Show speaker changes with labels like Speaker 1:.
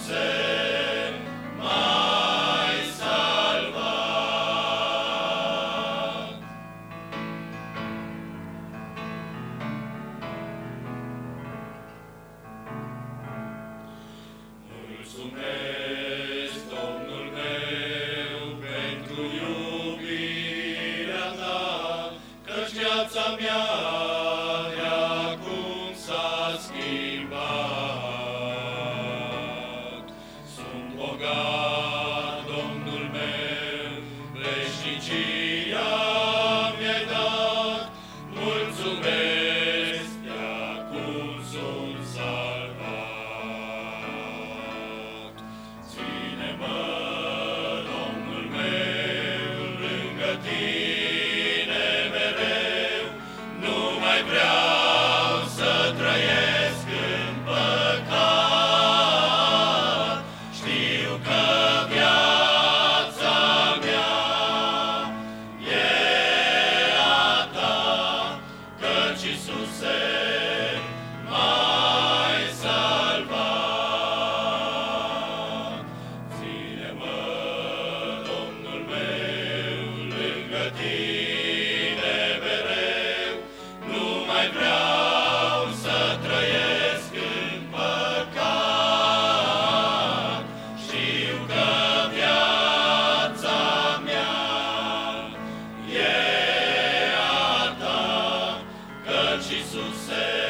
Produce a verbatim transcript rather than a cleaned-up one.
Speaker 1: Iisuse, m-ai salvat. Mulțumesc, Domnul meu, pentru iubirea ta, căci viața mea de acum s-a schimbat. Sunt bogat, Domnul meu, veșnicia mi-ai dat. Mulțumesc, de acum sunt salvat. Ține-mă, Domnul meu, lângă tine mereu, nu mai vreau să trăiesc în păcat. Știu că viața mea e a ta, căci Iisuse, m-ai salvat. Ține-mă, Domnul meu, lângă tine mereu, nu mai vreau să trăiesc în păcat. Știu că viața mea e a ta, căci Iisuse,